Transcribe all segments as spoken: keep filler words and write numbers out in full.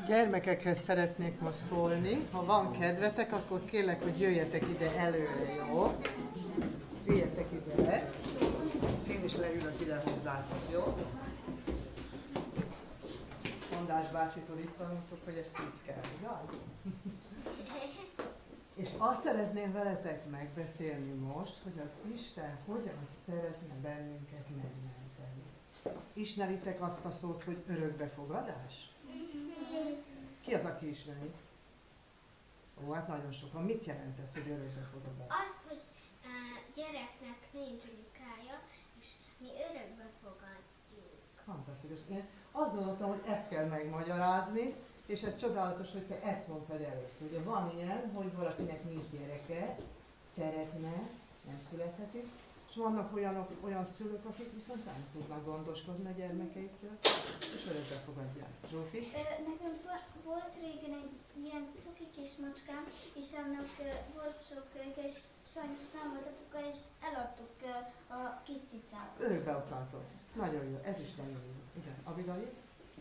Gyermekekhez szeretnék most szólni. Ha van kedvetek, akkor kérlek, hogy jöjjetek ide előre, jó? Jöjjetek ide. Én is leülök ide hozzátok, jó? András bácsitól itt tanultuk, hogy ezt így kell, igaz? És azt szeretném veletek megbeszélni most, hogy az Isten hogyan szeretne bennünket megmenteni. Ismeritek azt a szót, hogy örökbefogadás? Ki az, aki ismeri? Ó, hát nagyon sokan. Mit jelent ez, hogy örökbefogadás? Azt, hogy uh, gyereknek nincs anyukája, és mi örökbe fogadjuk. Fantasztikus. Én azt gondoltam, hogy ezt kell megmagyarázni, és ez csodálatos, hogy te ezt mondtad először. Ugye van ilyen, hogy valakinek nincs gyereke, szeretne, nem születhetik, és vannak olyanok, olyan szülők, akik viszont nem tudnak gondoskodni a gyermekeikről, és örökbe fogadják. Zsófi? Nekem volt régen egy ilyen cuki kis macskám, és annak volt sok kölyke, és sajnos nem volt apuka, és eladtuk a kis cicát. Örökbe adtátok. Nagyon jó, ez is nagyon jó. Igen, Abigail?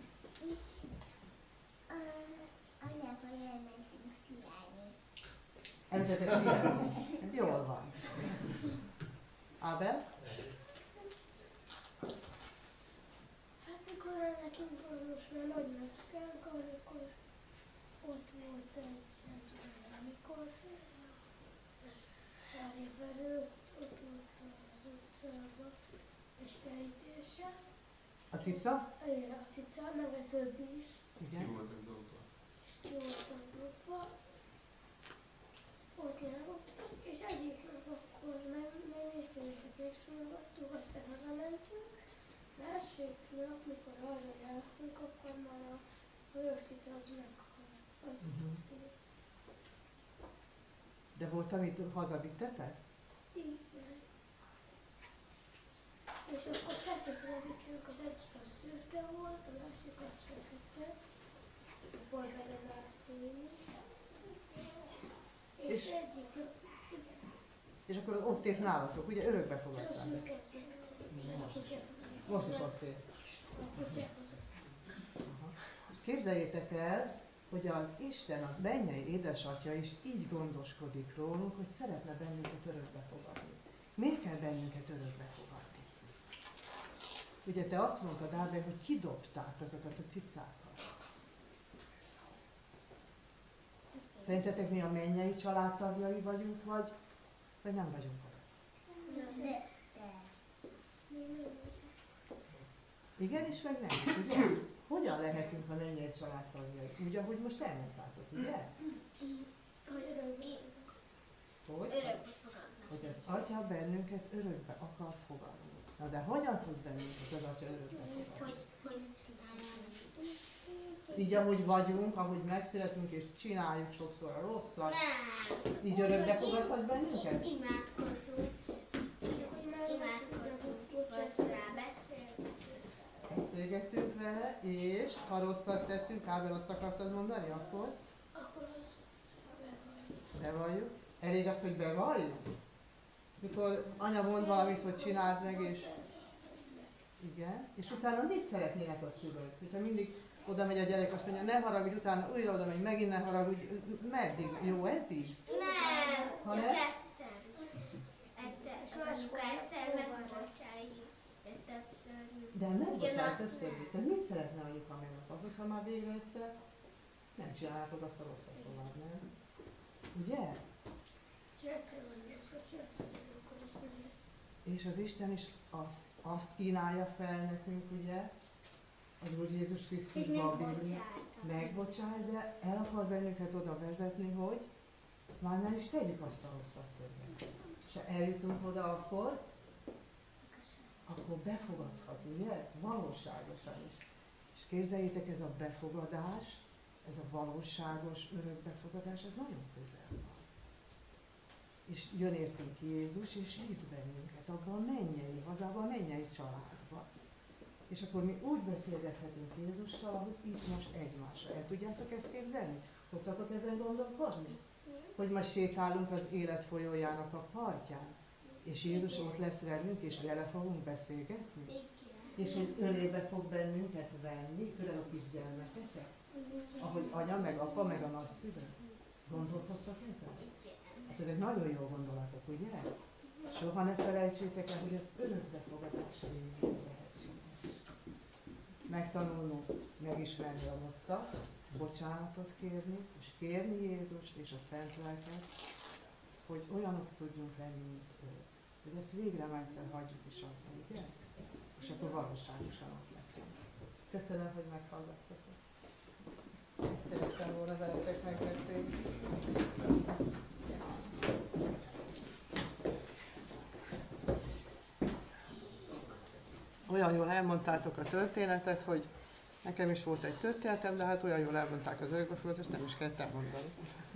Anyával elmentünk fiálni. Elmentetek fiálni? Jól van. Ábel? Hát mikor nekünk van most már nagy macskánk, amikor ott volt egy, nem tudom, amikor pár évvel ezelőtt ott volt az utcában egy kerítése. A cica? Igen, a cica, meg a többi is. Igen. Ki voltak dobva. És ki voltak dobva. Ott leraktuk, és egyik nap akkor megnéztünk, és a később aztán hazamentünk. Másik nap, mikor arra jártunk, akkor már a vörös cica az meghalt. Uh-huh. De volt, amit hazavittetek? Igen. És akkor kettőt vittünk, az egyik az szürke volt, a másik az fekete. Volt benne már szín. És, és egyik, igen. És akkor az ott ért nálatok, ugye örökbe fogadtál? Az őket Most. Most is ott ért. A kutyák azok. És képzeljétek el, hogy az Isten, az mennyei édesatya is így gondoskodik rólunk, hogy szeretne bennünket örökbe fogadni. Miért kell bennünket örökbe fogadni? Ugye te azt mondtad, Ábel, hogy kidobták azokat a cicákat. Szerintetek mi a mennyei családtagjai vagyunk, vagy, vagy nem vagyunk azok? De, de. Igenis, meg nem, ugye? Hogyan lehetünk a mennyei családtagjai? Úgy, ahogy most elmondtátok, ugye? Hogy örökbe. Hogy? Örökbe fogadnak. Hogy az Atya bennünket örökbe akar fogadni. Na de hogyan tud bennünket az Atya örökbe fogadni? Hogy, hogy Így, ahogy vagyunk, ahogy megszületünk és csináljuk sokszor a rosszat, nem. így örökbe fogadhat bennünket? Imádkozunk. Imádkozunk, hozzá beszélgetünk. Beszélgettünk vele, és ha rosszat teszünk, Ábel azt akartad mondani, akkor? Akkor azt bevalljuk. Bevalljuk. Elég az, hogy bevalljuk? Mikor anya mond valamit, hogy csináld meg, és... Igen. És utána mit szeretnének a szülők? Hogyha mindig oda megy a gyerek, azt mondja, ne haragudj, utána újra oda megy, megint ne haragudj, meddig? Jó ez így? Nem, Ha csak nem? egyszer. Egyszer, az anyuka egyszer megbocsájt, de többször nem. De nem Ugyanaz bocsánat, nem. többször. Tehát mit szeretne anyuka meg az, hogyha már végre egyszer nem csináljátok azt a rosszat tovább, nem? Ugye? Egyszer van rosszat, csak egyszer, akkor azt mondja. És az Isten is azt, azt kínálja fel nekünk, ugye, az Úr Jézus Krisztusban a Biblia, megbocsáj, de el akar bennünket oda vezetni, hogy már nem is tegyük azt a rosszat többet. És ha eljutunk oda, akkor, akkor befogadhat, ugye, valóságosan is. És képzeljétek, ez a befogadás, ez a valóságos örökbefogadás, ez nagyon közel van. És jön értünk Jézus, és visz bennünket abban a mennyei hazában, a mennyei családba. És akkor mi úgy beszélgethetünk Jézussal, ahogy itt most egymásra. El tudjátok ezt képzelni? Szoktatok ezen gondolkodni? Hogy ma sétálunk az élet folyójának a partján, és Jézus ott lesz velünk, és vele fogunk beszélgetni? És hogy ölébe fog bennünket venni, külön a kisgyermekeket? A Ahogy anya, meg apa, meg a nagyszülő? Gondolkodtak ezzel? Hát ezek nagyon jó gondolatok, ugye? Soha ne felejtsétek el, hogy az örökbefogadás révén lehetséges. Megtanulnunk megismerni a rosszat, bocsánatot kérni, és kérni Jézust és a Szent Lelket, hogy olyanok tudjunk lenni, mint ő. Hogy ezt végre egyszer hagyjuk is abba, ugye? És akkor valóságosanak leszünk. Köszönöm, hogy meghallgattatok. Szerettem volna veletek megbeszélni. Olyan jól elmondtátok a történetet, hogy nekem is volt egy történetem, de hát olyan jól elmondták az örökbefogadást, nem is kellett elmondani.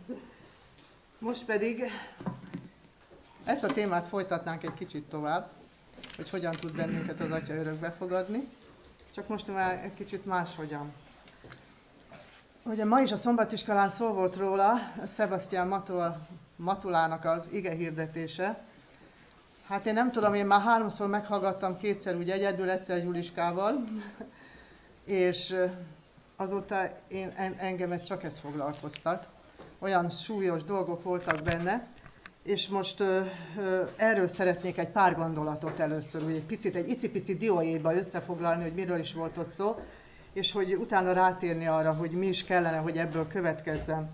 Most pedig ezt a témát folytatnánk egy kicsit tovább, hogy hogyan tud bennünket az Atya örökbefogadni, csak most már egy kicsit máshogyan. Ugye ma is a szombatiskolán szó volt róla, Sebastian Matul, Matulának az ige hirdetése. Hát én nem tudom, én már háromszor meghallgattam, kétszer úgy egyedül, egyszer Juliskával, és azóta én, engemet csak ez foglalkoztat. Olyan súlyos dolgok voltak benne, és most ö, ö, erről szeretnék egy pár gondolatot először, úgy egy picit, egy icipici dióéjba összefoglalni, hogy miről is volt ott szó, és hogy utána rátérni arra, hogy mi is kellene, hogy ebből következzen.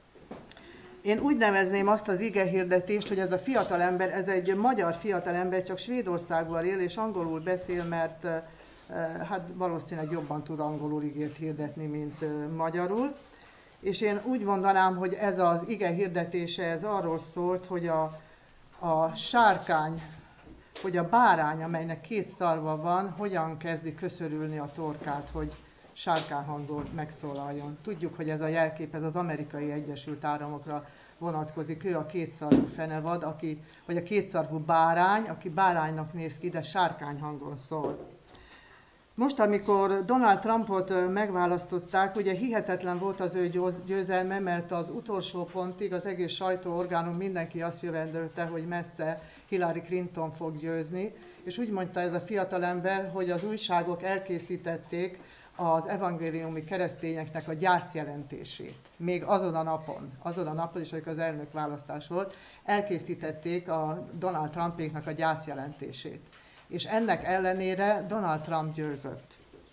Én úgy nevezném azt az igehirdetést, hogy ez a fiatalember, ez egy magyar fiatalember, csak Svédországban él és angolul beszél, mert e, hát valószínűleg jobban tud angolul igét hirdetni, mint e, magyarul. És én úgy mondanám, hogy ez az ige hirdetése, ez arról szólt, hogy a, a sárkány, hogy a bárány, amelynek két szarva van, hogyan kezdi köszörülni a torkát, hogy sárkányhangon megszólaljon. Tudjuk, hogy ez a jelkép, ez az Amerikai Egyesült Államokra vonatkozik. Ő a kétszarvú fenevad, aki, vagy a kétszarvú bárány, aki báránynak néz ki, de sárkányhangon szól. Most, amikor Donald Trumpot megválasztották, ugye hihetetlen volt az ő győzelme, mert az utolsó pontig az egész sajtóorgánum mindenki azt jövendőlte, hogy messze Hillary Clinton fog győzni, és úgy mondta ez a fiatalember, hogy az újságok elkészítették az evangéliumi keresztényeknek a gyászjelentését. Még azon a napon, azon a napon is, amikor az elnökválasztás volt, elkészítették a Donald Trumpéknak a gyászjelentését. És ennek ellenére Donald Trump győzött.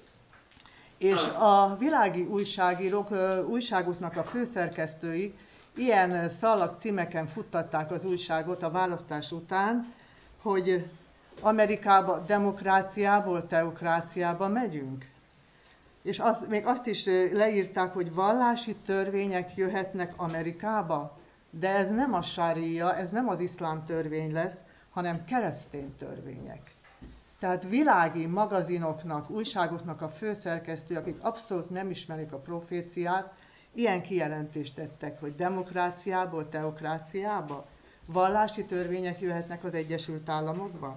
És a világi újságírók, újságoknak a főszerkesztői ilyen szalagcímeken futtatták az újságot a választás után, hogy Amerikába demokráciából teokráciába megyünk. És az, még azt is leírták, hogy vallási törvények jöhetnek Amerikába, de ez nem a sária, ez nem az iszlám törvény lesz, hanem keresztény törvények. Tehát világi magazinoknak, újságoknak a főszerkesztői, akik abszolút nem ismerik a proféciát, ilyen kijelentést tettek, hogy demokráciából teokráciába, vallási törvények jöhetnek az Egyesült Államokba.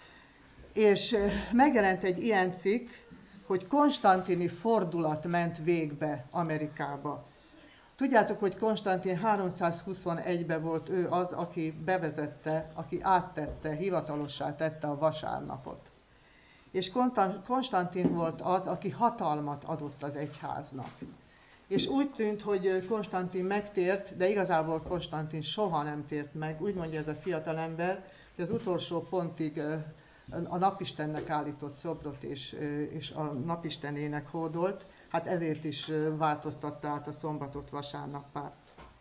És megjelent egy ilyen cikk, hogy konstantini fordulat ment végbe Amerikába. Tudjátok, hogy Konstantin háromszázhuszonegyben volt ő az, aki bevezette, aki áttette, hivatalossá tette a vasárnapot. És Konstantin volt az, aki hatalmat adott az egyháznak. És úgy tűnt, hogy Konstantin megtért, de igazából Konstantin soha nem tért meg. Úgy mondja ez a fiatalember, hogy az utolsó pontig a napistennek állított szobrot és, és a napistenének hódolt, hát ezért is változtatta át a szombatot vasárnappá.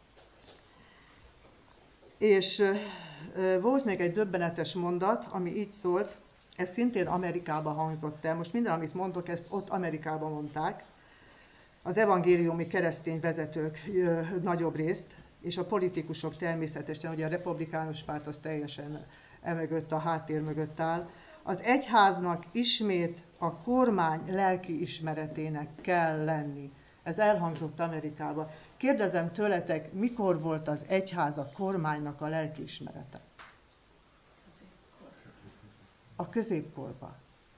És volt még egy döbbenetes mondat, ami így szólt, ez szintén Amerikában hangzott el. Most minden, amit mondok, ezt ott Amerikában mondták. Az evangéliumi keresztény vezetők nagyobb részt, és a politikusok természetesen, ugye a republikánus párt az teljesen emögött, a háttér mögött áll. Az egyháznak ismét a kormány lelki ismeretének kell lenni. Ez elhangzott Amerikában. Kérdezem tőletek, mikor volt az egyház a kormánynak a lelki ismerete? A középkorban.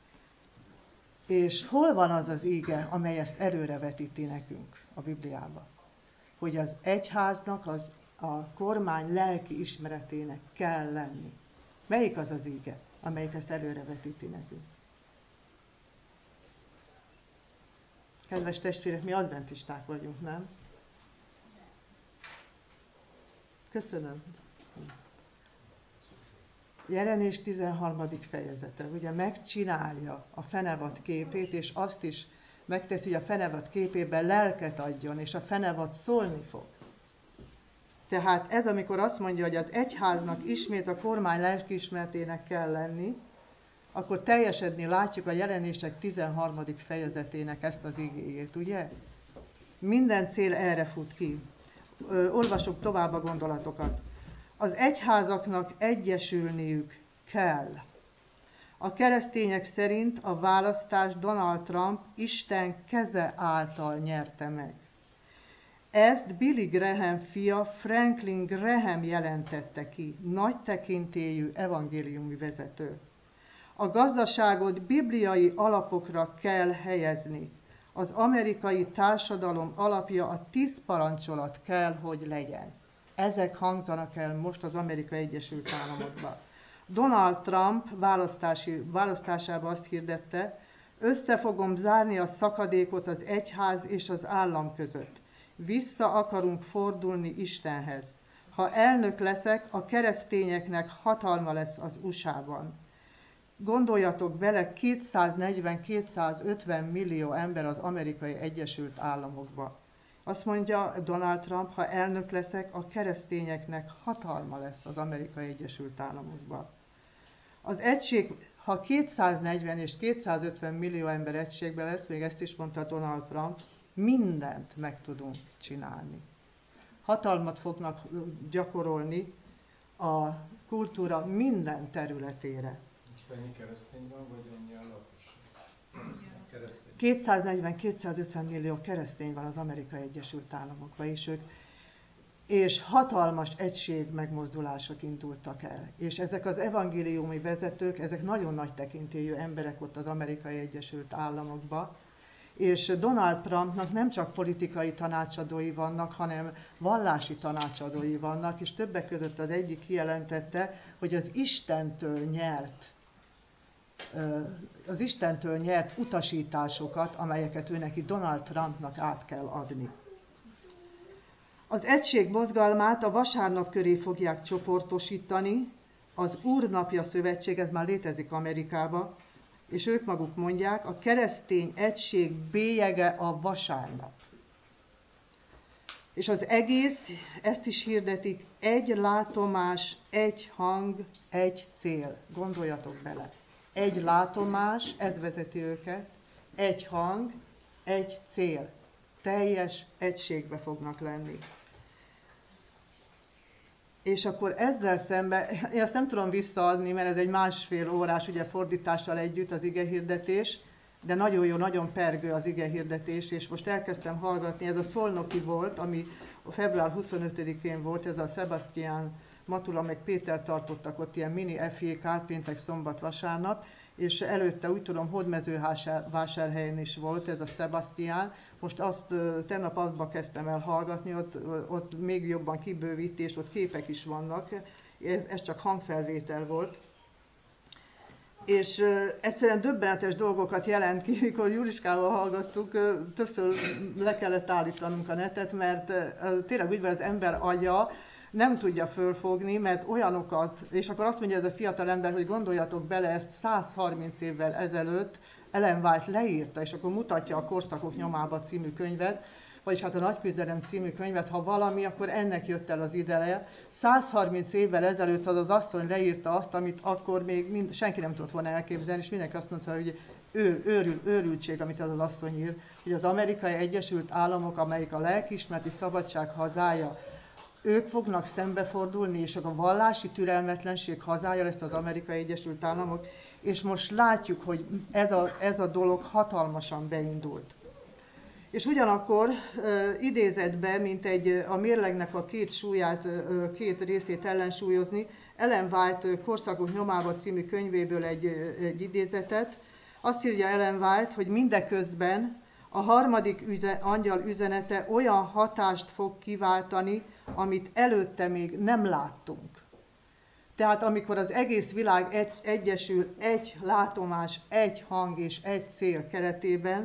És hol van az az íge, amely ezt előrevetíti nekünk a Bibliában? Hogy az egyháznak az a kormány lelki ismeretének kell lenni. Melyik az az íge, amelyik ezt előrevetíti nekünk? Kedves testvérek, mi adventisták vagyunk, nem? Köszönöm. Jelenés tizenharmadik fejezete, ugye megcsinálja a fenevad képét, és azt is megteszi, hogy a fenevad képében lelket adjon, és a fenevad szólni fog. Tehát ez, amikor azt mondja, hogy az egyháznak ismét a kormány lelkiismeretének kell lenni, akkor teljesedni látjuk a Jelenések tizenharmadik fejezetének ezt az igéjét, ugye? Minden cél erre fut ki. Ö, olvasok tovább a gondolatokat. Az egyházaknak egyesülniük kell. A keresztények szerint a választást Donald Trump Isten keze által nyerte meg. Ezt Billy Graham fia Franklin Graham jelentette ki, nagy tekintélyű evangéliumi vezető. A gazdaságot bibliai alapokra kell helyezni. Az amerikai társadalom alapja a tíz parancsolat kell, hogy legyen. Ezek hangzanak el most az Amerikai Egyesült Államokban. Donald Trump választási, választásában azt hirdette, össze fogom zárni a szakadékot az egyház és az állam között. Vissza akarunk fordulni Istenhez. Ha elnök leszek, a keresztényeknek hatalma lesz az u es á-ban. Gondoljatok bele, kétszáznegyven-kétszázötven millió ember az Amerikai Egyesült Államokban. Azt mondja Donald Trump, ha elnök leszek, a keresztényeknek hatalma lesz az Amerikai Egyesült Államokban. Az egység, ha kétszáznegyven és kétszázötven millió ember egységben lesz, még ezt is mondta Donald Trump, mindent meg tudunk csinálni. Hatalmat fognak gyakorolni a kultúra minden területére. Ennyi keresztény van, vagy annyi a lakosság? kétszáznegyven-kétszázötven millió keresztény van az Amerikai Egyesült Államokban, és ők és hatalmas egység megmozdulások indultak el. És ezek az evangéliumi vezetők, ezek nagyon nagy tekintélyű emberek ott az Amerikai Egyesült Államokban, és Donald Trumpnak nem csak politikai tanácsadói vannak, hanem vallási tanácsadói vannak, és többek között az egyik kijelentette, hogy az Istentől nyert az Istentől nyert utasításokat, amelyeket ő neki Donald Trumpnak át kell adni. Az egység mozgalmát a vasárnap köré fogják csoportosítani, az Úrnapja Szövetség, ez már létezik Amerikában, és ők maguk mondják, a keresztény egység bélyege a vasárnap. És az egész, ezt is hirdetik, egy látomás, egy hang, egy cél. Gondoljatok bele. Egy látomás, ez vezeti őket, egy hang, egy cél. Teljes egységbe fognak lenni. És akkor ezzel szemben, én azt nem tudom visszaadni, mert ez egy másfél órás ugye, fordítással együtt az igehirdetés, de nagyon jó, nagyon pergő az igehirdetés, és most elkezdtem hallgatni, ez a szolnoki volt, ami február huszonötödikén volt, ez a Sebastian Matula meg Péter tartottak ott ilyen mini ef jé ká-t, péntek, szombat, vasárnap, és előtte úgy tudom, Hódmezővásárhelyen is volt ez a Sebastian. Most azt tegnap abba kezdtem el hallgatni, ott, ott még jobban kibővíti, és ott képek is vannak. Ez, ez csak hangfelvétel volt. És uh, egyszerűen döbbenetes dolgokat jelent ki, mikor Juliskával hallgattuk, uh, többször le kellett állítanunk a netet, mert uh, tényleg úgy van, az ember agya nem tudja fölfogni, mert olyanokat, és akkor azt mondja ez a fiatal ember, hogy gondoljatok bele, ezt száz harminc évvel ezelőtt Ellen White leírta, és akkor mutatja a Korszakok nyomába című könyvet, vagyis hát a Nagy küzdelem című könyvet, ha valami, akkor ennek jött el az ideje. száz harminc évvel ezelőtt az az asszony leírta azt, amit akkor még mind, senki nem tudott volna elképzelni, és mindenki azt mondta, hogy őr, őrül, őrültség, amit az az asszony ír, hogy az Amerikai Egyesült Államok, amelyik a lelkiismereti szabadság hazája, ők fognak szembefordulni, és a vallási türelmetlenség hazája lesz az Amerikai Egyesült Államok, és most látjuk, hogy ez a, ez a dolog hatalmasan beindult. És ugyanakkor uh, idézetbe, mint egy a mérlegnek a két súlyát, uh, két részét ellensúlyozni, Ellen White uh, Korszakok nyomába című könyvéből egy, uh, egy idézetet. Azt írja Ellen White, hogy mindeközben a harmadik üze, angyal üzenete olyan hatást fog kiváltani, amit előtte még nem láttunk. Tehát amikor az egész világ egy, egyesül egy látomás, egy hang és egy cél keretében,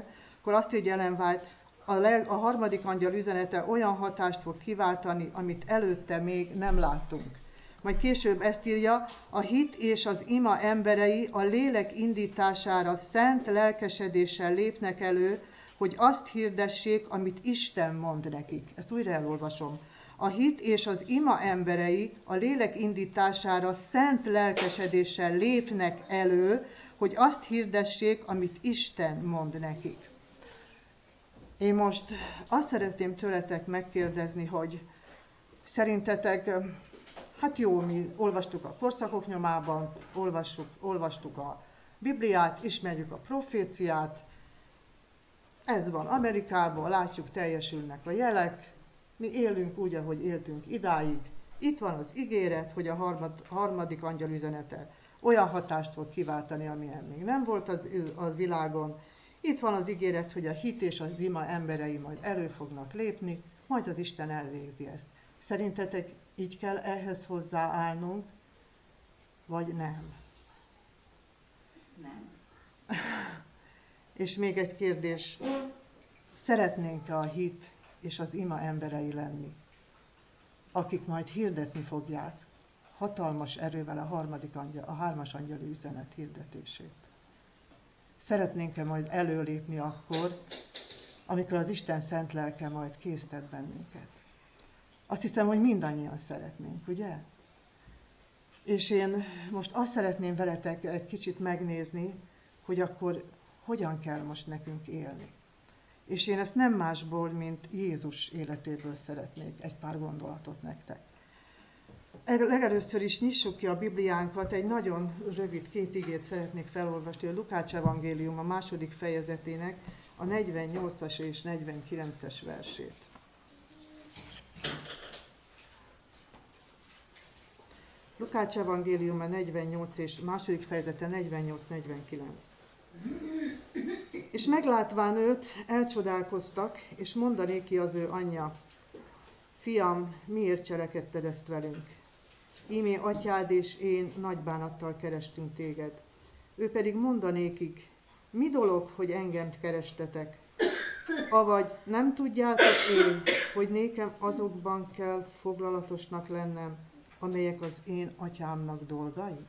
akkor azt írja Ellen White, a, leg, a harmadik angyal üzenete olyan hatást fog kiváltani, amit előtte még nem láttunk. Majd később ezt írja, a hit és az ima emberei a lélek indítására szent lelkesedéssel lépnek elő, hogy azt hirdessék, amit Isten mond nekik. Ezt újra elolvasom. A hit és az ima emberei a lélek indítására szent lelkesedéssel lépnek elő, hogy azt hirdessék, amit Isten mond nekik. Én most azt szeretném tőletek megkérdezni, hogy szerintetek, hát jó, mi olvastuk a korszakok nyomában, olvassuk, olvastuk a Bibliát, ismerjük a proféciát, ez van Amerikában, látjuk, teljesülnek a jelek, mi élünk úgy, ahogy éltünk idáig. Itt van az ígéret, hogy a harmad, harmadik angyal üzenete olyan hatást fog kiváltani, amilyen még nem volt az, a világon. Itt van az ígéret, hogy a hit és az ima emberei majd elő fognak lépni, majd az Isten elvégzi ezt. Szerintetek így kell ehhez hozzáállnunk, vagy nem? Nem. És még egy kérdés. Szeretnénk-e a hit és az ima emberei lenni, akik majd hirdetni fogják hatalmas erővel a harmadik angyal, a hármas angyali üzenet hirdetését? Szeretnénk-e majd előlépni akkor, amikor az Isten szent lelke majd késztet bennünket? Azt hiszem, hogy mindannyian szeretnénk, ugye? És én most azt szeretném veletek egy kicsit megnézni, hogy akkor hogyan kell most nekünk élni. És én ezt nem másból, mint Jézus életéből szeretnék egy pár gondolatot nektek. Legelőször is nyissuk ki a Bibliánkat, egy nagyon rövid két igét szeretnék felolvasni, a Lukács evangélium a második fejezetének a negyvennyolcas és negyvenkilences versét. Lukács evangélium a negyvennyolc és második fejezete negyvennyolc negyvenkilenc. És meglátván őt, elcsodálkoztak, és mondanéki az ő anyja: Fiam, miért cselekedted ezt velünk? Ímé atyád és én nagy bánattal kerestünk téged. Ő pedig mondanékik: mi dolog, hogy engem kerestetek? Avagy nem tudjátok én, hogy nékem azokban kell foglalatosnak lennem, amelyek az én atyámnak dolgai?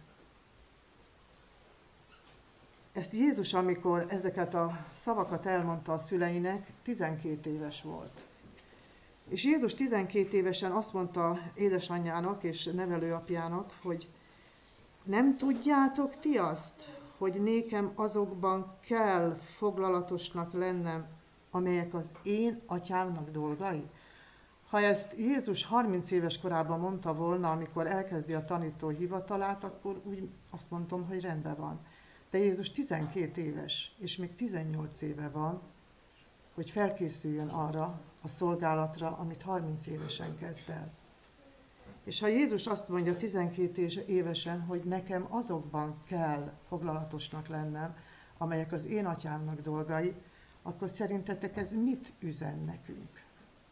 Ezt Jézus, amikor ezeket a szavakat elmondta a szüleinek, tizenkét éves volt. És Jézus tizenkét évesen azt mondta édesanyjának és nevelőapjának, hogy nem tudjátok ti azt, hogy nékem azokban kell foglalatosnak lennem, amelyek az én atyámnak dolgai? Ha ezt Jézus harminc éves korában mondta volna, amikor elkezdi a tanító hivatalát, akkor úgy azt mondtam, hogy rendben van. De Jézus tizenkét éves, és még tizennyolc éve van, hogy felkészüljön arra a szolgálatra, amit harminc évesen kezd el. És ha Jézus azt mondja tizenkét évesen, hogy nekem azokban kell foglalatosnak lennem, amelyek az én atyámnak dolgai, akkor szerintetek ez mit üzen nekünk?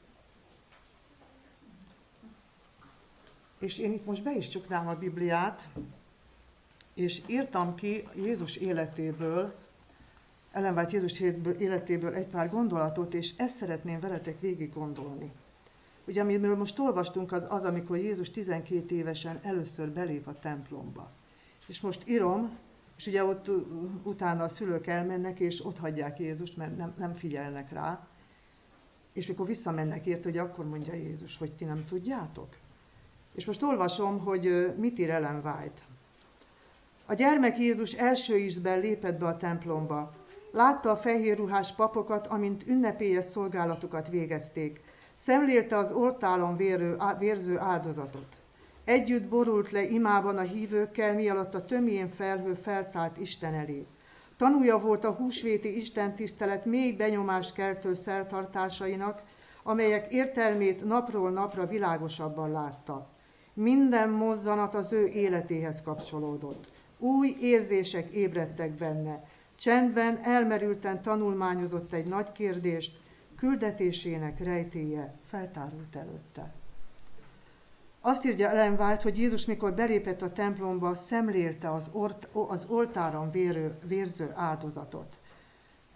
És én itt most be is csuknám a Bibliát, és írtam ki Jézus életéből, Ellen White Jézus életéből egy pár gondolatot, és ezt szeretném veletek végig gondolni. Ugye, amiről most olvastunk, az az, amikor Jézus tizenkét évesen először belép a templomba. És most írom, és ugye ott utána a szülők elmennek, és ott hagyják Jézust, mert nem, nem figyelnek rá. És mikor visszamennek érte, hogy akkor mondja Jézus, hogy ti nem tudjátok. És most olvasom, hogy mit ír Ellen White. A gyermek Jézus első ízben lépett be a templomba. Látta a fehérruhás papokat, amint ünnepélyes szolgálatokat végezték. Szemlélte az oltáron vérő, vérző áldozatot. Együtt borult le imában a hívőkkel, mialatt a tömjén felhő felszállt Isten elé. Tanúja volt a húsvéti istentisztelet mély benyomást keltő szertartásainak, amelyek értelmét napról napra világosabban látta. Minden mozzanat az ő életéhez kapcsolódott. Új érzések ébredtek benne. Csendben, elmerülten tanulmányozott egy nagy kérdést, küldetésének rejtélye feltárult előtte. Azt írja Ellen White, hogy Jézus, mikor belépett a templomba, szemlélte az, ort, az oltáron vérő, vérző áldozatot.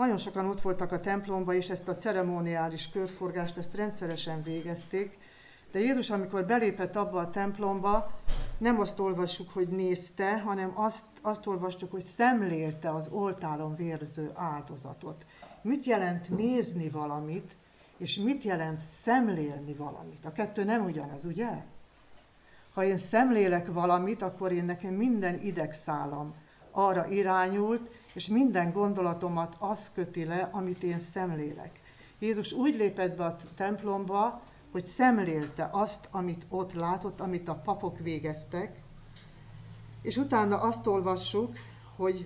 Nagyon sokan ott voltak a templomba, és ezt a ceremoniális körforgást ezt rendszeresen végezték, de Jézus, amikor belépett abba a templomba, nem azt olvassuk, hogy nézte, hanem azt, azt olvastuk, hogy szemlélte az oltáron vérző áldozatot. Mit jelent nézni valamit, és mit jelent szemlélni valamit? A kettő nem ugyanaz, ugye? Ha én szemlélek valamit, akkor én nekem minden idegszálam arra irányult, és minden gondolatomat az köti le, amit én szemlélek. Jézus úgy lépett be a templomba, hogy szemlélte azt, amit ott látott, amit a papok végeztek, és utána azt olvassuk, hogy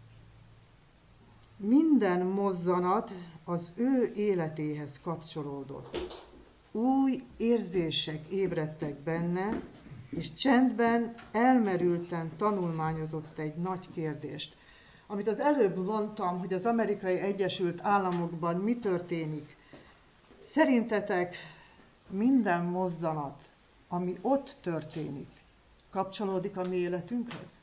minden mozzanat az ő életéhez kapcsolódott. Új érzések ébredtek benne, és csendben, elmerülten tanulmányozott egy nagy kérdést. Amit az előbb mondtam, hogy az Amerikai Egyesült Államokban mi történik. Szerintetek minden mozzanat, ami ott történik, kapcsolódik a mi életünkhöz?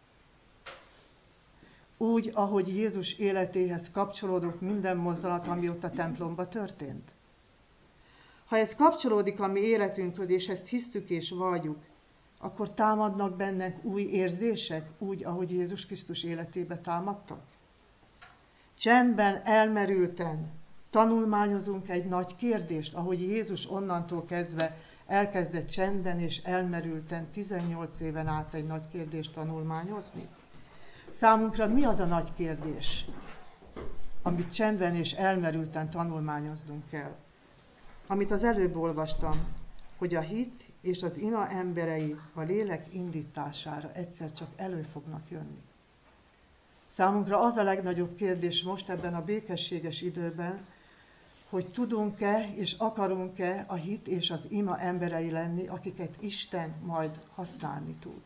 Úgy, ahogy Jézus életéhez kapcsolódott minden mozzanat, ami ott a templomba történt? Ha ez kapcsolódik a mi életünkhöz, és ezt hisztük és valljuk, akkor támadnak bennünk új érzések, úgy, ahogy Jézus Krisztus életébe támadtak? Csendben, elmerülten tanulmányozunk egy nagy kérdést, ahogy Jézus onnantól kezdve elkezdett csendben és elmerülten tizennyolc éven át egy nagy kérdést tanulmányozni. Számunkra mi az a nagy kérdés, amit csendben és elmerülten tanulmányoznunk kell? Amit az előbb olvastam, hogy a hit és az ima emberei a lélek indítására egyszer csak elő fognak jönni. Számunkra az a legnagyobb kérdés most ebben a békességes időben, hogy tudunk-e és akarunk-e a hit és az ima emberei lenni, akiket Isten majd használni tud.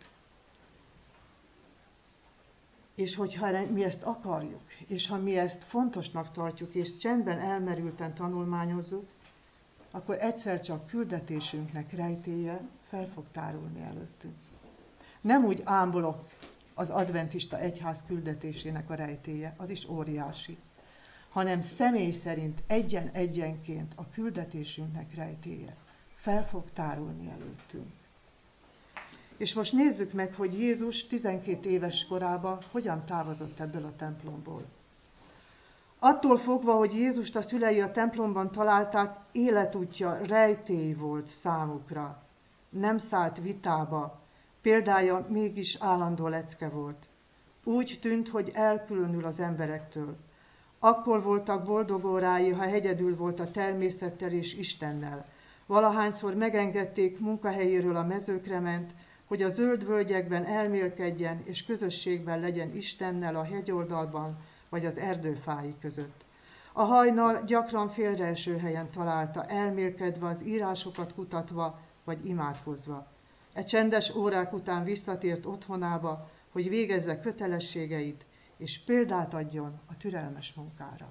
És hogyha mi ezt akarjuk, és ha mi ezt fontosnak tartjuk, és csendben elmerülten tanulmányozzuk, akkor egyszer csak küldetésünknek rejtélye fel fog tárulni előttünk. Nem úgy ámbolok az adventista egyház küldetésének a rejtélye, az is óriási, hanem személy szerint egyen-egyenként a küldetésünknek rejtélye fel fog tárulni előttünk. És most nézzük meg, hogy Jézus tizenkét éves korában hogyan távozott ebből a templomból. Attól fogva, hogy Jézust a szülei a templomban találták, életútja rejtély volt számukra. Nem szállt vitába, példája mégis állandó lecke volt. Úgy tűnt, hogy elkülönül az emberektől. Akkor voltak boldog órái, ha egyedül volt a természettel és Istennel. Valahányszor megengedték, munkahelyéről a mezőkre ment, hogy a zöld völgyekben elmélkedjen és közösségben legyen Istennel a hegyoldalban vagy az erdőfái között. A hajnal gyakran félreeső helyen találta, elmélkedve az írásokat kutatva vagy imádkozva. E csendes órák után visszatért otthonába, hogy végezze kötelességeit, és példát adjon a türelmes munkára.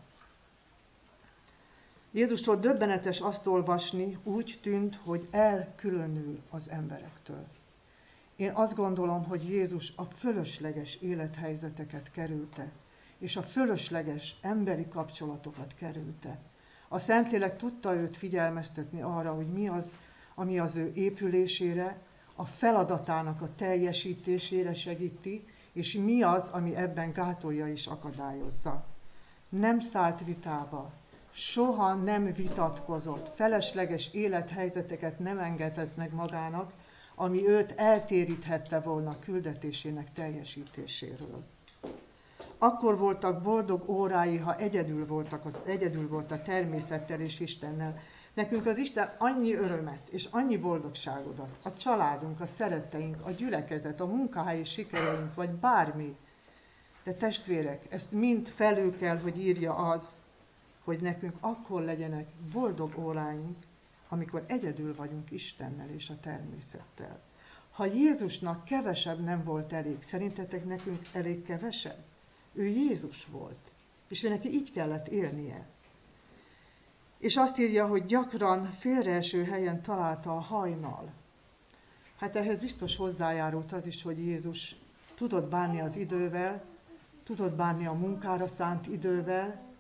Jézusról döbbenetes azt olvasni, úgy tűnt, hogy elkülönül az emberektől. Én azt gondolom, hogy Jézus a fölösleges élethelyzeteket kerülte, és a fölösleges emberi kapcsolatokat kerülte. A Szentlélek tudta őt figyelmeztetni arra, hogy mi az, ami az ő épülésére, a feladatának a teljesítésére segíti, és mi az, ami ebben gátolja és akadályozza. Nem szállt vitába, soha nem vitatkozott, felesleges élethelyzeteket nem engedett meg magának, ami őt eltéríthette volna küldetésének teljesítéséről. Akkor voltak boldog órái, ha egyedül, voltak, egyedül volt a természettel és Istennel. Nekünk az Isten annyi örömet és annyi boldogságot ad, a családunk, a szeretteink, a gyülekezet, a munkahelyi sikereink, vagy bármi. De testvérek, ezt mind felül kell, hogy írja az, hogy nekünk akkor legyenek boldog óráink, amikor egyedül vagyunk Istennel és a természettel. Ha Jézusnak kevesebb nem volt elég, szerintetek nekünk elég kevesebb? Ő Jézus volt, és ő neki így kellett élnie. És azt írja, hogy gyakran félreeső helyen találta a hajnal. Hát ehhez biztos hozzájárult az is, hogy Jézus tudott bánni az idővel, tudott bánni a munkára szánt idővel,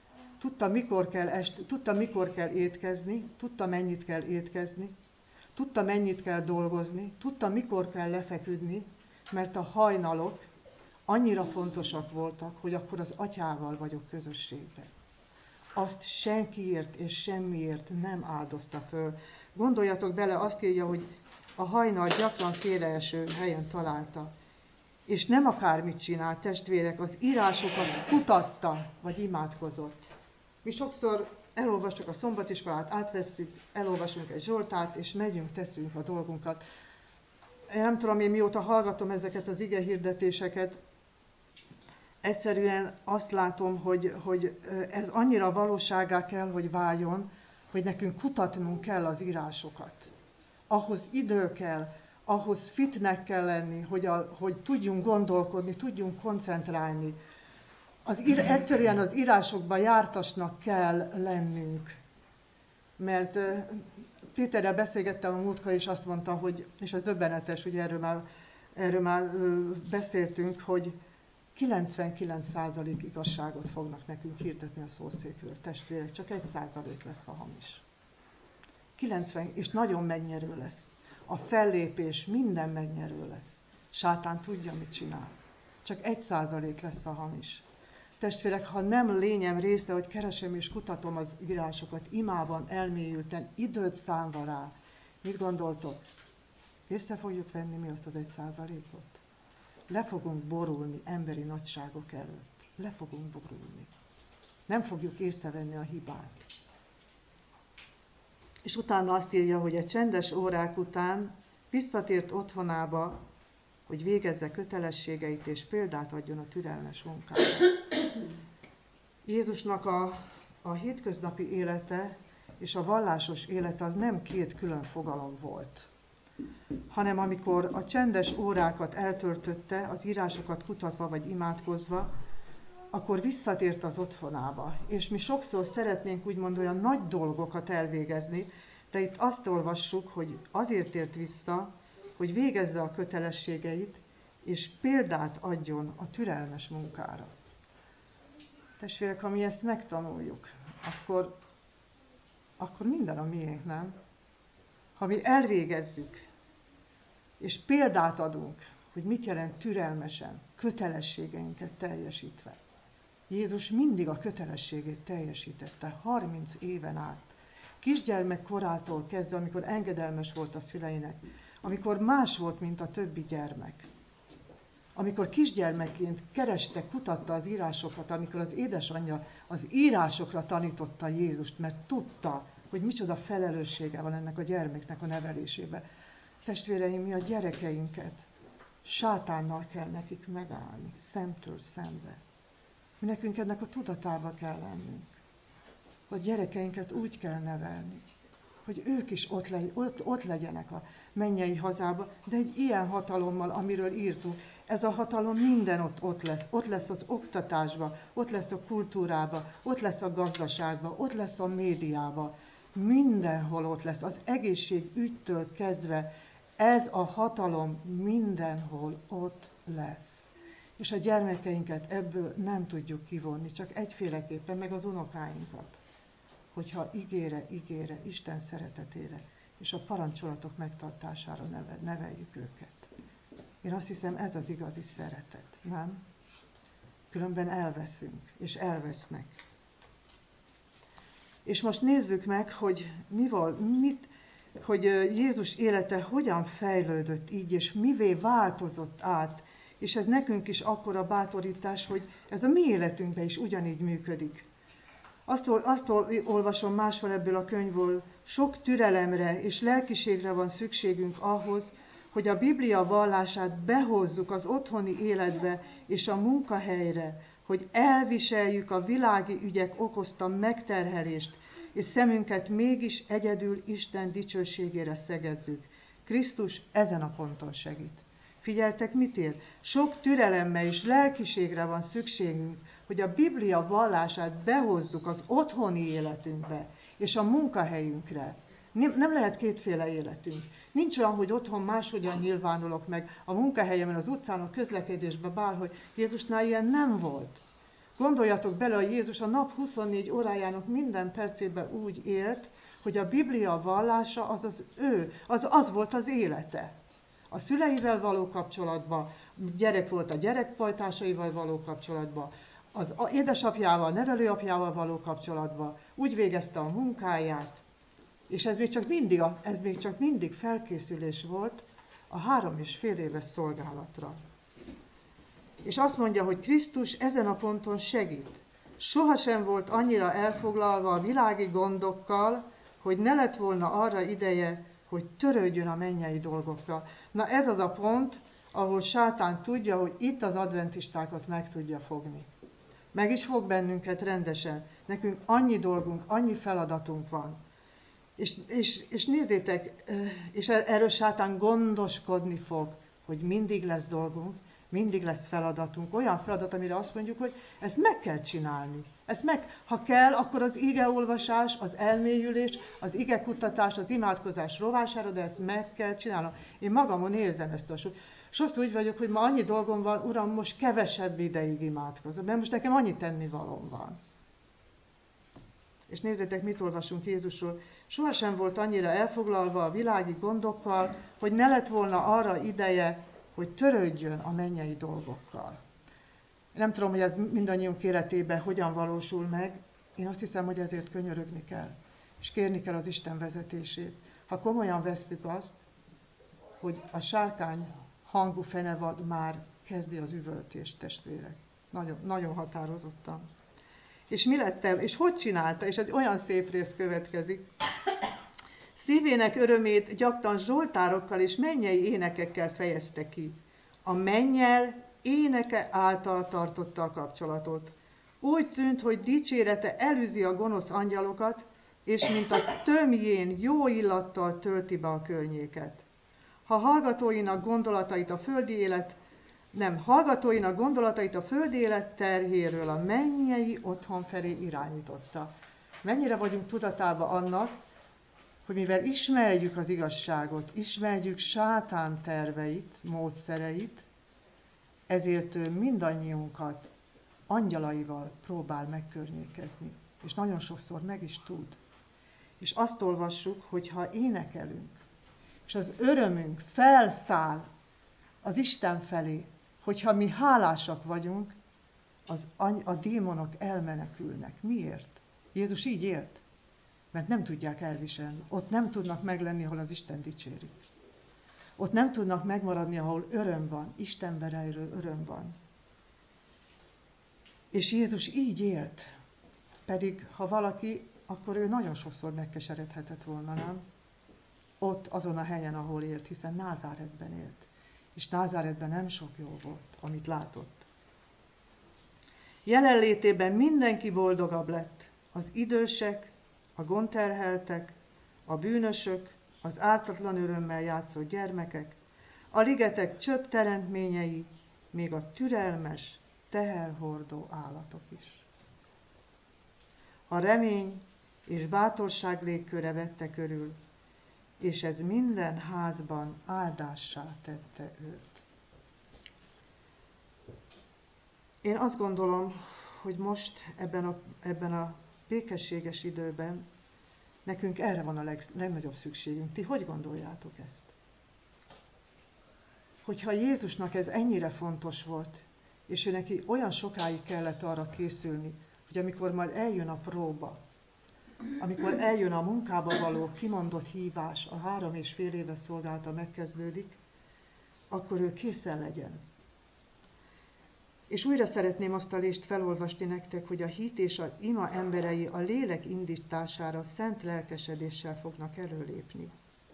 tudta mikor kell, est, tudta, mikor kell étkezni, tudta, mennyit kell étkezni, tudta, mennyit kell dolgozni, tudta, mikor kell lefeküdni, mert a hajnalok annyira fontosak voltak, hogy akkor az atyával vagyok közösségben. Azt senkiért és semmiért nem áldozta föl. Gondoljatok bele, azt írja, hogy a hajnal gyakran félreeső helyen találta. És nem akármit csinált, testvérek, az írásokat kutatta, vagy imádkozott. Mi sokszor elolvassuk a szombatiskolát, átvesszük, elolvasunk egy Zsoltárt, és megyünk, teszünk a dolgunkat. Én nem tudom, én mióta hallgatom ezeket az ige hirdetéseket, egyszerűen azt látom, hogy, hogy ez annyira valósággá kell, hogy váljon, hogy nekünk kutatnunk kell az írásokat. Ahhoz idő kell, ahhoz fitnek kell lenni, hogy, a, hogy tudjunk gondolkodni, tudjunk koncentrálni. Az, egyszerűen az írásokban jártasnak kell lennünk. Mert Péterrel beszélgettem a múltkor, és azt mondta, hogy, és ez döbbenetes, hogy erről már, erről már beszéltünk, hogy kilencvenkilenc százalék igazságot fognak nekünk hirdetni a szószékről. Testvérek, csak egy százalék lesz a hamis. kilencven, és nagyon megnyerő lesz. A fellépés minden megnyerő lesz. Sátán tudja, mit csinál. Csak egy százalék lesz a hamis. Testvérek, ha nem lényem része, hogy keresem és kutatom az írásokat, imában, elmélyülten, időt számva rá, mit gondoltok? Észre fogjuk venni mi azt az egy százalékot? Le fogunk borulni emberi nagyságok előtt. Le fogunk borulni. Nem fogjuk észrevenni a hibát. És utána azt írja, hogy egy csendes órák után visszatért otthonába, hogy végezze kötelességeit és példát adjon a türelmes munkára. Jézusnak a, a hétköznapi élete és a vallásos élete az nem két külön fogalom volt, hanem amikor a csendes órákat eltöltötte, az írásokat kutatva vagy imádkozva, akkor visszatért az otthonába. És mi sokszor szeretnénk úgymond olyan nagy dolgokat elvégezni, de itt azt olvassuk, hogy azért ért vissza, hogy végezze a kötelességeit, és példát adjon a türelmes munkára. Testvérek, ha mi ezt megtanuljuk, akkor, akkor minden a miénk, nem? Ha mi elvégezzük, és példát adunk, hogy mit jelent türelmesen, kötelességeinket teljesítve. Jézus mindig a kötelességét teljesítette, harminc éven át. Kisgyermek korától kezdve, amikor engedelmes volt a szüleinek, amikor más volt, mint a többi gyermek. Amikor kisgyermekként kereste, kutatta az írásokat, amikor az édesanyja az írásokra tanította Jézust, mert tudta, hogy micsoda felelőssége van ennek a gyermeknek a nevelésébe. Testvéreim, mi a gyerekeinket sátánnal kell nekik megállni, szemtől szembe. Mi nekünk ennek a tudatába kell lennünk, hogy gyerekeinket úgy kell nevelni, hogy ők is ott, le, ott, ott legyenek a mennyei hazába, de egy ilyen hatalommal, amiről írtunk, ez a hatalom minden ott, ott lesz. Ott lesz az oktatásba, ott lesz a kultúrába, ott lesz a gazdaságba, ott lesz a médiába. Mindenhol ott lesz. Az egészségügytől kezdve ez a hatalom mindenhol ott lesz. És a gyermekeinket ebből nem tudjuk kivonni, csak egyféleképpen, meg az unokáinkat. Hogyha ígére, ígére, Isten szeretetére és a parancsolatok megtartására neve, neveljük őket. Én azt hiszem, ez az igazi szeretet, nem? Különben elveszünk, és elvesznek. És most nézzük meg, hogy mi volt, mit, hogy Jézus élete hogyan fejlődött így, és mivé változott át. És ez nekünk is akkora bátorítás, hogy ez a mi életünkben is ugyanígy működik. Azt, azt olvasom máshol ebből a könyvből, sok türelemre és lelkiségre van szükségünk ahhoz, hogy a Biblia vallását behozzuk az otthoni életbe és a munkahelyre, hogy elviseljük a világi ügyek okozta megterhelést, és szemünket mégis egyedül Isten dicsőségére szegezzük. Krisztus ezen a ponton segít. Figyeltek, mit ér? Sok türelemmel és lelkiségre van szükségünk, hogy a Biblia vallását behozzuk az otthoni életünkbe és a munkahelyünkre. Nem lehet kétféle életünk. Nincs olyan, hogy otthon máshogyan nyilvánulok meg, a munkahelyemen, az utcán, a közlekedésben, bárhogy. Jézusnál ilyen nem volt. Gondoljatok bele, hogy Jézus a nap huszonnégy órájának minden percében úgy élt, hogy a Biblia vallása az az ő, az, az volt az élete. A szüleivel való kapcsolatban, gyerek volt a gyerekpajtásaival való kapcsolatban, az édesapjával, nevelőapjával való kapcsolatban, úgy végezte a munkáját, és ez még csak mindig, ez még csak mindig felkészülés volt a három és fél éves szolgálatra. És azt mondja, hogy Krisztus ezen a ponton segít. Sohasem volt annyira elfoglalva a világi gondokkal, hogy ne lett volna arra ideje, hogy törődjön a mennyei dolgokkal. Na ez az a pont, ahol sátán tudja, hogy itt az adventistákat meg tudja fogni. Meg is fog bennünket rendesen. Nekünk annyi dolgunk, annyi feladatunk van. És, és, és nézzétek, és erről sátán gondoskodni fog, hogy mindig lesz dolgunk, mindig lesz feladatunk. Olyan feladat, amire azt mondjuk, hogy ezt meg kell csinálni. Ezt meg, ha kell, akkor az igeolvasás, az elmélyülés, az igekutatás, az imádkozás rovására, de ezt meg kell csinálnom. Én magamon érzem ezt a súlyt. Sokszor úgy vagyok, hogy ma annyi dolgom van, Uram, most kevesebb ideig imádkozom, mert most nekem annyi tennivalóm van. És nézzétek, mit olvasunk Jézusról. Sohasem volt annyira elfoglalva a világi gondokkal, hogy ne lett volna arra ideje, hogy törődjön a mennyei dolgokkal. Nem tudom, hogy ez mindannyiunk életében hogyan valósul meg. Én azt hiszem, hogy ezért könyörögni kell, és kérni kell az Isten vezetését. Ha komolyan vesszük azt, hogy a sárkány hangú fenevad már kezdi az üvöltést, testvérek. Nagyon, nagyon határozottan. És mi lettem, és hogy csinálta? És egy olyan szép rész következik. Szívének örömét gyakran zsoltárokkal és mennyei énekekkel fejezte ki. A mennyel éneke által tartotta a kapcsolatot. Úgy tűnt, hogy dicsérete elűzi a gonosz angyalokat, és mint a tömjén jó illattal tölti be a környéket. Ha hallgatóinak gondolatait a földi élet, nem, hallgatóinak gondolatait a földi élet terhéről a mennyei otthon felé irányította. Mennyire vagyunk tudatában annak, hogy mivel ismerjük az igazságot, ismerjük sátán terveit, módszereit, ezért ő mindannyiunkat angyalaival próbál megkörnyékezni. És nagyon sokszor meg is tud. És azt olvassuk, hogy ha énekelünk, és az örömünk felszáll az Isten felé, hogyha mi hálásak vagyunk, az a démonok elmenekülnek. Miért? Jézus így élt. Mert nem tudják elviselni. Ott nem tudnak meglenni, ahol az Isten dicsérik. Ott nem tudnak megmaradni, ahol öröm van. Istenben rejlő öröm van. És Jézus így élt. Pedig, ha valaki, akkor ő nagyon sokszor megkeseredhetett volna, nem? Ott, azon a helyen, ahol élt, hiszen Názáretben élt. És Názáretben nem sok jó volt, amit látott. Jelenlétében mindenki boldogabb lett. Az idősek, a gondterheltek, a bűnösök, az ártatlan örömmel játszó gyermekek, a ligetek csöpp teremtményei, még a türelmes, teherhordó állatok is. A remény és bátorság légköre vette körül, és ez minden házban áldássá tette őt. Én azt gondolom, hogy most ebben a, ebben a békességes időben nekünk erre van a leg, legnagyobb szükségünk. Ti hogy gondoljátok ezt? Hogyha Jézusnak ez ennyire fontos volt, és ő neki olyan sokáig kellett arra készülni, hogy amikor majd eljön a próba, amikor eljön a munkába való kimondott hívás, a három és fél éves szolgálata megkezdődik, akkor ő készen legyen. És újra szeretném azt a lést felolvasni nektek, hogy a hit és a ima emberei a lélek indítására szent lelkesedéssel fognak előlépni.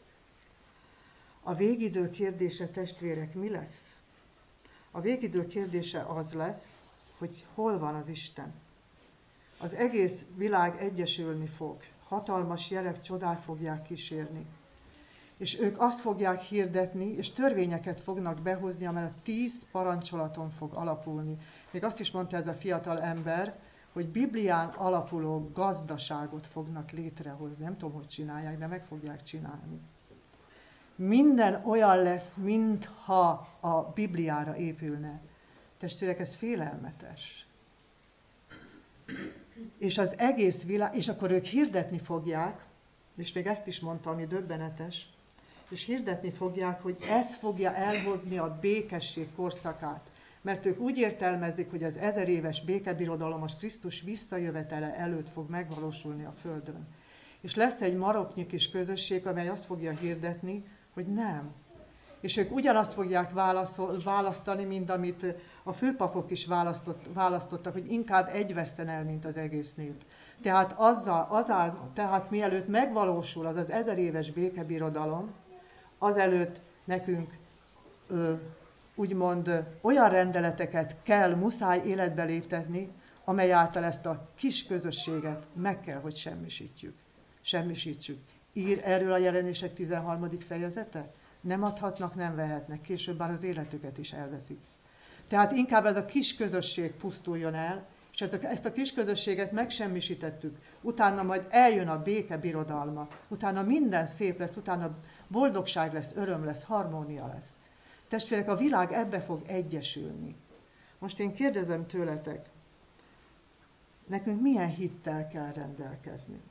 A végidő kérdése, testvérek, mi lesz? A végidő kérdése az lesz, hogy hol van az Isten. Az egész világ egyesülni fog, hatalmas jelek, csodák fogják kísérni. És ők azt fogják hirdetni, és törvényeket fognak behozni, amely a tíz parancsolaton fog alapulni. Még azt is mondta ez a fiatal ember, hogy Biblián alapuló gazdaságot fognak létrehozni. Nem tudom, hogy csinálják, de meg fogják csinálni. Minden olyan lesz, mintha a Bibliára épülne. Testvérek, ez félelmetes. és az egész világ, és akkor ők hirdetni fogják, és még ezt is mondta, ami döbbenetes, és hirdetni fogják, hogy ez fogja elhozni a békesség korszakát. Mert ők úgy értelmezik, hogy az ezer éves békebirodalom az Krisztus visszajövetele előtt fog megvalósulni a Földön. És lesz egy maroknyi kis közösség, amely azt fogja hirdetni, hogy nem. És ők ugyanazt fogják választani, mint amit a főpapok is választott, választottak, hogy inkább egy vesszen el, mint az egész nép. Tehát, azzal, azzal, tehát mielőtt megvalósul az az ezer éves békebirodalom, azelőtt nekünk ö, úgymond olyan rendeleteket kell, muszáj életbe léptetni, amely által ezt a kis közösséget meg kell, hogy semmisítjük. semmisítsük. Ír erről a Jelenések tizenharmadik fejezete? Nem adhatnak, nem vehetnek, később már az életüket is elveszik. Tehát inkább ez a kis közösség pusztuljon el, és ezt a kis közösséget megsemmisítettük, utána majd eljön a béke birodalma, utána minden szép lesz, utána boldogság lesz, öröm lesz, harmónia lesz. Testvérek, a világ ebbe fog egyesülni. Most én kérdezem tőletek, nekünk milyen hittel kell rendelkeznünk?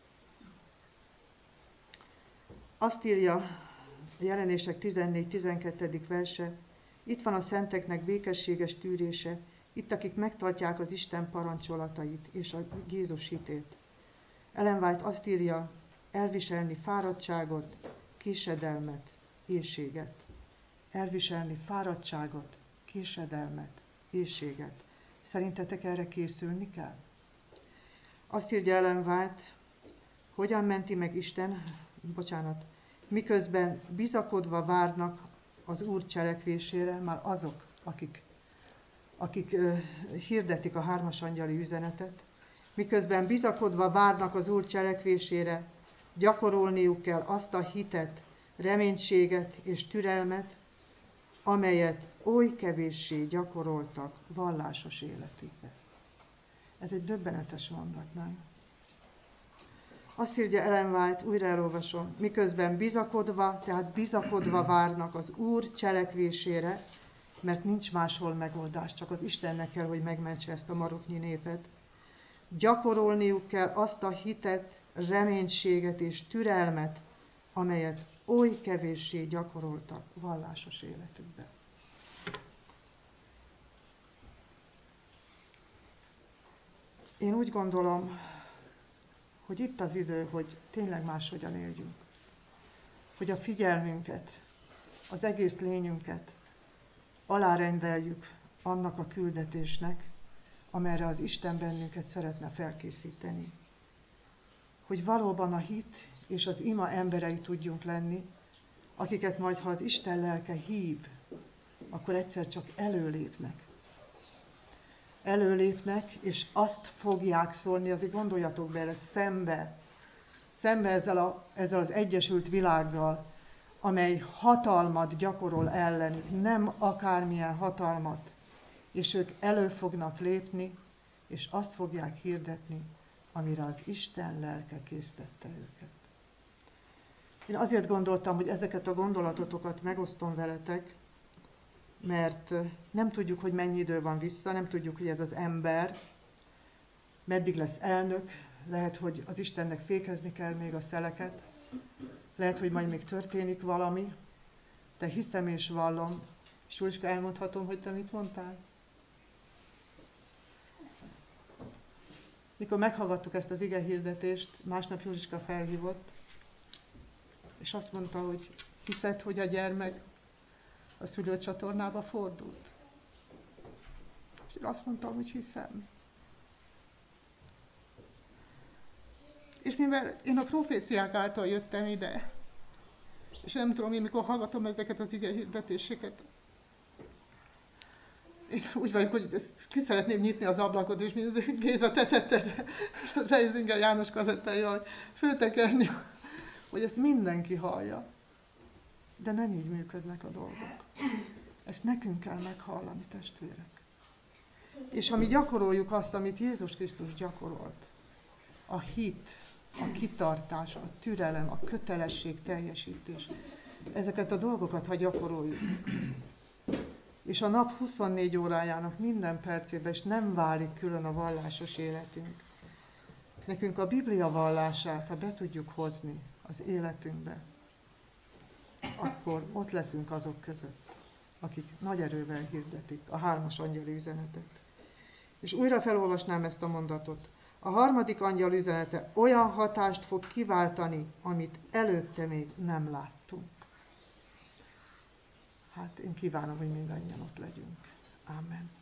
Azt írja a Jelenések tizennégy tizenkettő verse, itt van a szenteknek békességes tűrése, itt akik megtartják az Isten parancsolatait és a Jézus hitét. Ellen White azt írja, elviselni fáradtságot, késedelmet, éhséget. Elviselni fáradtságot, késedelmet, éhséget. Szerintetek erre készülni kell? Azt írja Ellen White, hogyan menti meg Isten, bocsánat, miközben bizakodva várnak az Úr cselekvésére, már azok, akik, akik uh, hirdetik a hármas angyali üzenetet, miközben bizakodva várnak az Úr cselekvésére, gyakorolniuk kell azt a hitet, reménységet és türelmet, amelyet oly kevéssé gyakoroltak vallásos életükben. Ez egy döbbenetes mondat, nem? Azt írja Ellen White, újra elolvasom, miközben bizakodva, tehát bizakodva várnak az Úr cselekvésére, mert nincs máshol megoldás, csak az Istennek kell, hogy megmentse ezt a maroknyi népet. Gyakorolniuk kell azt a hitet, reménységet és türelmet, amelyet oly kevéssé gyakoroltak vallásos életükben. Én úgy gondolom, hogy itt az idő, hogy tényleg máshogyan éljünk. Hogy a figyelmünket, az egész lényünket alárendeljük annak a küldetésnek, amelyre az Isten bennünket szeretne felkészíteni. Hogy valóban a hit és az ima emberei tudjunk lenni, akiket majd, ha az Isten lelke hív, akkor egyszer csak előlépnek. Előlépnek, és azt fogják szólni, azért gondoljatok bele, szembe, szembe ezzel, a, ezzel az egyesült világgal, amely hatalmat gyakorol ellenük, nem akármilyen hatalmat, és ők elő fognak lépni, és azt fogják hirdetni, amire az Isten lelke késztette őket. Én azért gondoltam, hogy ezeket a gondolatokat megosztom veletek, mert nem tudjuk, hogy mennyi idő van vissza, nem tudjuk, hogy ez az ember meddig lesz elnök, lehet, hogy az Istennek fékezni kell még a szeleket, lehet, hogy majd még történik valami, de hiszem és vallom, és Juliska, elmondhatom, hogy te mit mondtál? Mikor meghallgattuk ezt az ige hirdetést, másnap Juliska felhívott, és azt mondta, hogy hiszed, hogy a gyermek a szülőcsatornába fordult? És én azt mondtam, hogy hiszem. És mivel én a proféciák által jöttem ide, és nem tudom, én mikor hallgatom ezeket az ige hirdetéseket, én úgy vagyok, hogy ezt ki szeretném nyitni az ablakot, és mint Géza te tetted, Reisinger János kazettája, hogy föltekerni, hogy ezt mindenki hallja. De nem így működnek a dolgok. Ezt nekünk kell meghallani, testvérek. És ha mi gyakoroljuk azt, amit Jézus Krisztus gyakorolt, a hit, a kitartás, a türelem, a kötelesség teljesítés, ezeket a dolgokat, ha gyakoroljuk, és a nap huszonnégy órájának minden percében is nem válik külön a vallásos életünk. Nekünk a Biblia vallását, ha be tudjuk hozni az életünkbe, akkor ott leszünk azok között, akik nagy erővel hirdetik a hármas angyali üzenetet. És újra felolvasnám ezt a mondatot. A harmadik angyal üzenete olyan hatást fog kiváltani, amit előtte még nem láttunk. Hát én kívánom, hogy mindannyian ott legyünk. Amen.